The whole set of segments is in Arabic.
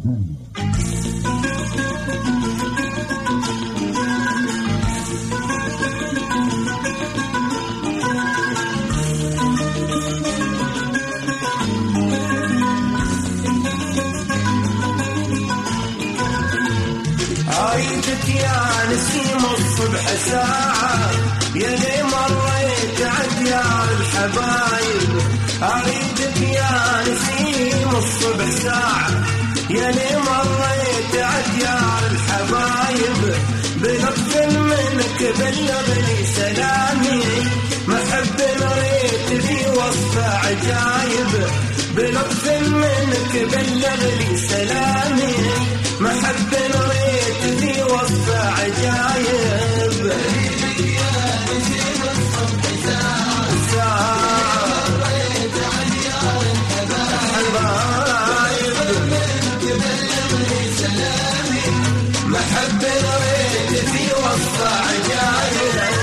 عيدك يا نسيم الصبح ساعة يا لي مريت عديار الحبايب. عيدك يا نسيم الصبح ساعة يا لي مريت عديار الحبايب. بلطف منك بلغ لي سلامي محب ريت في وصف عجايب. بلطف منك بلغ لي سلامي محب ريت في وصف عجايب. محب ريت في وصف عجايب.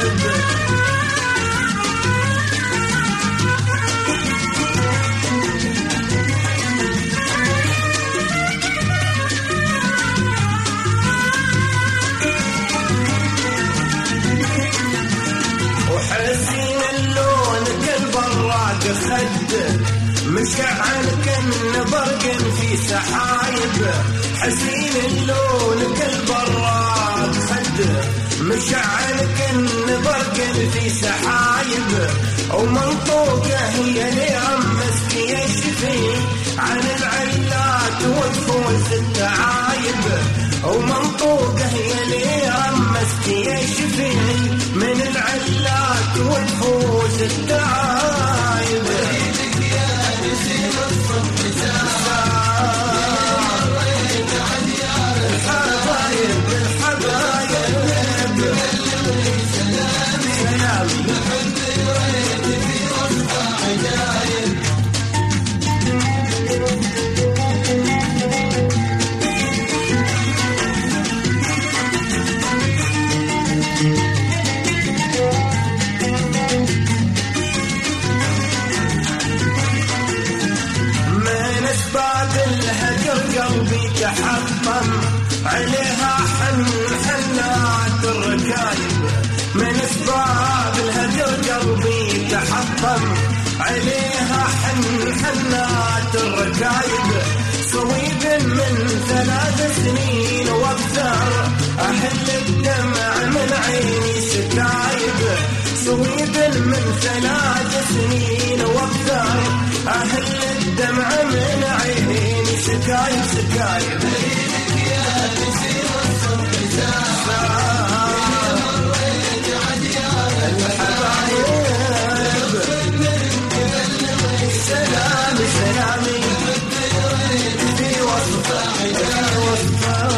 وحسين اللون كالبراق خد مشعل كن برق في سحايب. حسين اللون كالبراق خد مشعل كن برق في سحايب. ومنطوقه هي اللي عمسك يشفي عن العلات والفوز التعايب. ومنطوقه هي اللي عمسك يشفي من العلات والفوز التعايب. الحبايب الحبايب سلامي من اسباب الهجر قلبي تحطم عليها حنات الركايب. من اسباب الهجر قلبي تحطم عليها حنات الركايب. صويب من 3 سنين واكثر احل الدمع من عيني سكايب. صويب من 3 سنين واكثر احل الدمع من عيني سكايب سكايب. سلامي سلامي في وصفه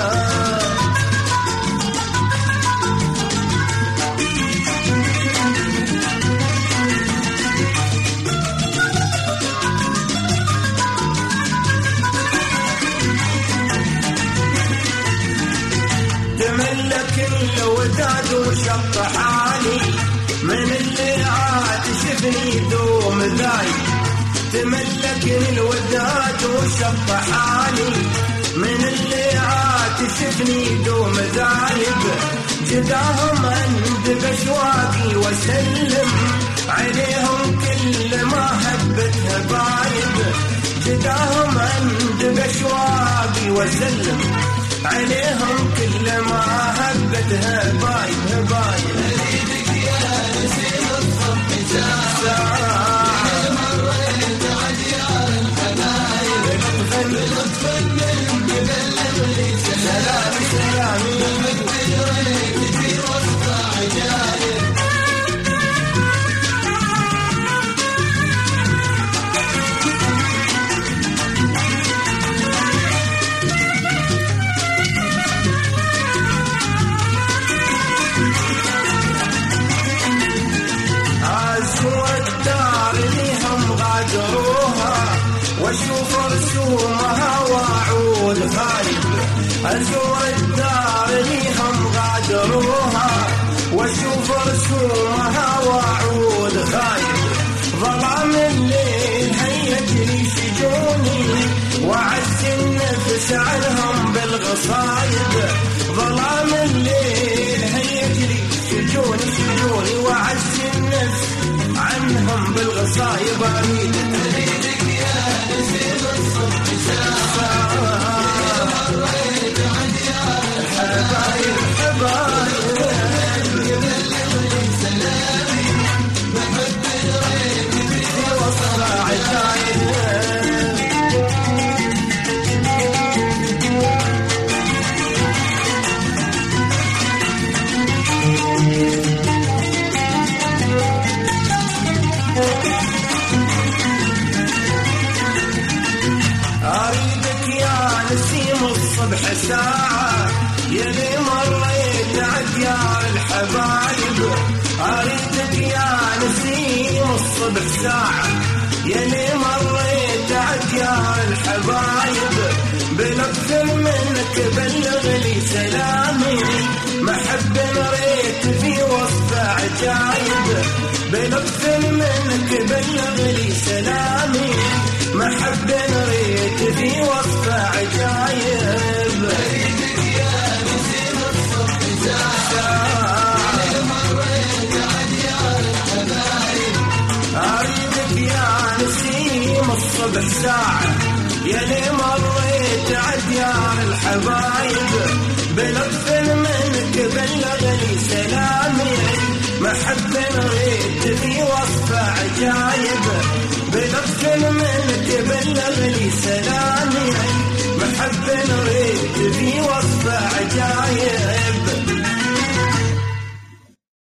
تملك الوداد وشط حالي من اللي عاتشفني دوم ذايب. تملك الوداد وشط حالي من اللي عاتشفني دوم ذايب. جداهم عند بشواقي وسلم عليهم كل ما هبتها بايب. جداهم عند بشواقي وسلم عليهم كل ما هبتها بايب بايب. اريدك يا نسيم الصبح ساعة مريت عديار الحبايب. لطفا منك بلغ لي سلامي سلامي ريت في وسط عجايب. واشوف رسومها واعود غايب. ازور الدار ليهم غادروها واشوف رسومها واعود غايب. ظلام الليل هيجري شجوني وعز النفس سعرهم بالغصايب ظلام الليل هيجري شجوني وعز النفس عنهم بالغصايب أريدك يا نسيم الصبح ساعة مريت عن ديار الحبايب بلغني سلامي بحب الريب في وسط عجايب أريدك يا نسيم الصبح ساعة يلي مريت عديار الحبايب أريدك يا نسيم الصبح ساعة يلي مريت عديار الحبايب بلطف منك بلغ لي سلامي محب ريت في وسط عجايب بلطف منك بلغ لي سلامي محب ريت في وسط عجايب أريدك يا نسيم الصبح ساعة مريت عديار الحبايب أريدك يا نسيم الصبح ساعة يلي مريت عديار الحبايب بلطف منك بلغ لي سلامي محب ريت في وسط عجايب